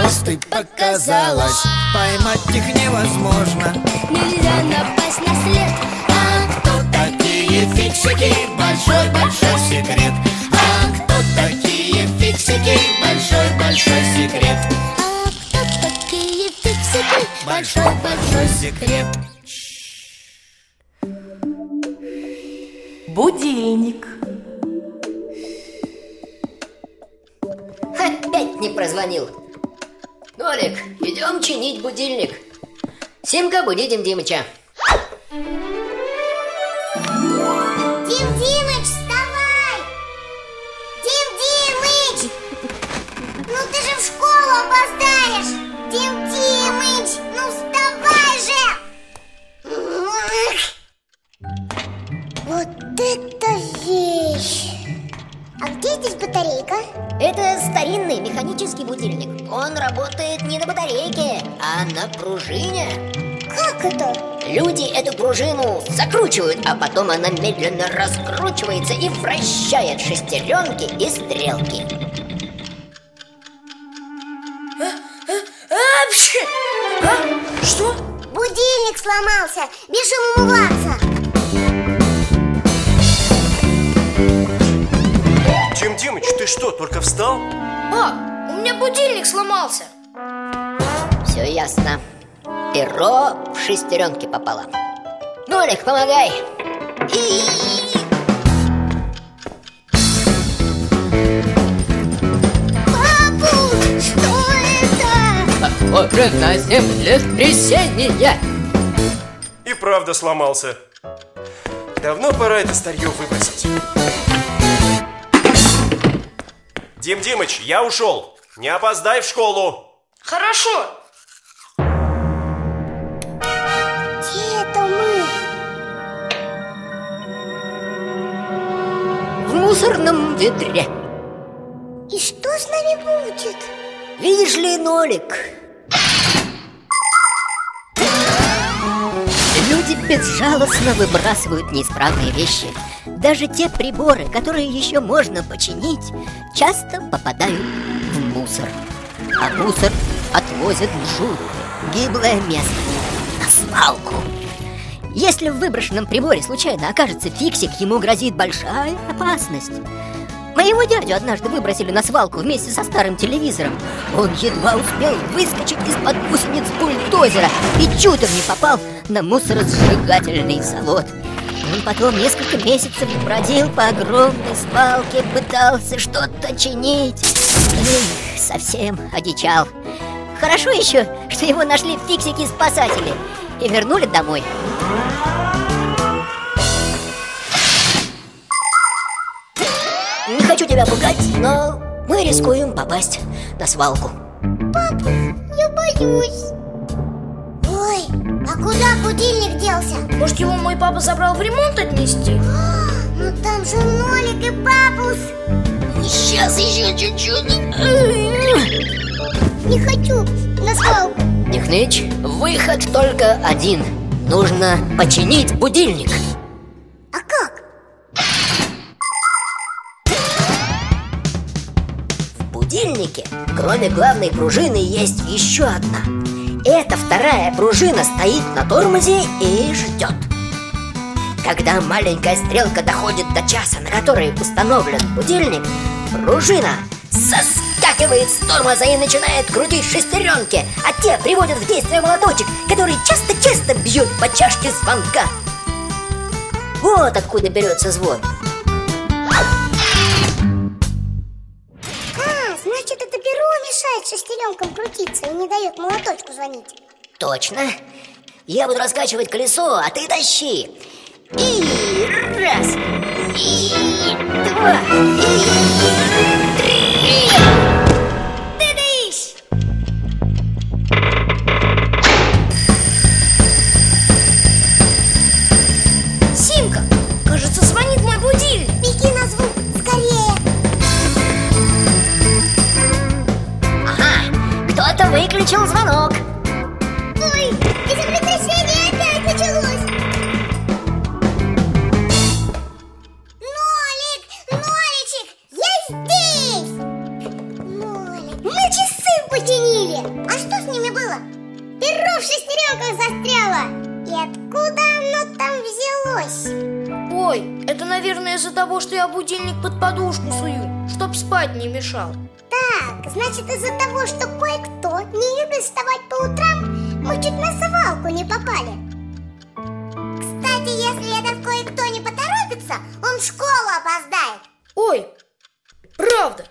звезды показалось, поймать их невозможно. Нельзя напасть на след. А кто такие фиксики? Большой-большой секрет. А кто такие фиксики? Большой-большой секрет. А кто такие фиксики? Большой-большой секрет. Будильник. Опять не прозвонил. Нолик, идем чинить будильник. Симка, буди Дим Димыча. Дим Димыч, вставай! Дим Димыч! Ну ты же в школу опоздаешь! Дим Димыч, ну вставай же! Вот это вещь! А где здесь батарейка? Это старинный механический будильник. Он работает не на батарейке, а на пружине. Как это? Люди эту пружину закручивают, а потом она медленно раскручивается и вращает шестеренки и стрелки. Что? Будильник сломался! Бежим умываться! Дим Димыч, ты что, только встал? У меня будильник сломался. Все ясно. Перо в шестеренки попало. Нолик, помогай. Папу, что это? Похоже на землетрясение. И правда сломался. Давно пора это старье выбросить. Дим Димыч, я ушел. Не опоздай в школу. Хорошо. Где это мы? В мусорном ведре. И что с нами будет? Видишь ли, Нолик, люди безжалостно выбрасывают неисправные вещи. Даже те приборы, которые еще можно починить, часто попадают в мусор. А мусор отвозят в жуткое, гиблое место — на свалку. Если в выброшенном приборе случайно окажется фиксик, ему грозит большая опасность. Моего дядю однажды выбросили на свалку вместе со старым телевизором. Он едва успел выскочить из-под гусениц бульдозера и чудом не попал на мусоросжигательный завод. Он потом несколько месяцев бродил по огромной свалке, пытался что-то чинить. Эх, совсем одичал. Хорошо еще, что его нашли фиксики-спасатели и вернули домой. Не хочу тебя пугать, но мы рискуем попасть на свалку. Папа, я боюсь. Ой, а куда будильник делся? Может, его мой папа забрал в ремонт отнести? Ну там же Нолик и Папус. Сейчас еще чуть-чуть. Не хочу на свалку. Нихныч, выход только один. Нужно починить будильник. А как? В будильнике, кроме главной пружины, есть еще одна. Эта вторая пружина стоит на тормозе и ждет. Когда маленькая стрелка доходит до часа, на который установлен будильник, пружина соскакивает с тормоза и начинает крутить шестеренки, а те приводят в действие молоточек, который часто-часто бьют по чашке звонка. Вот откуда берется звон. Значит, это перо мешает шестеренкам крутиться и не дает молоточку звонить. Точно. Я буду раскачивать колесо, а ты тащи. И раз, и два, и три. Тыдыщ! Симка, кажется, звонит мой будильник. Беги на звук, скорее. Ага, кто-то выключил звонок. Ой, и землетрясение опять началось. Нолик, Ноличек, я здесь. Нолик, мы часы починили. шестеренках застряло. И откуда оно там взялось? Ой, это, наверное, из-за того, что я будильник под подушку сую, чтоб спать не мешал. Так, значит, из-за того, что кое-кто не любит вставать по утрам, мы чуть на свалку не попали. Кстати, если этот кое-кто не поторопится, он в школу опоздает. Ой, правда.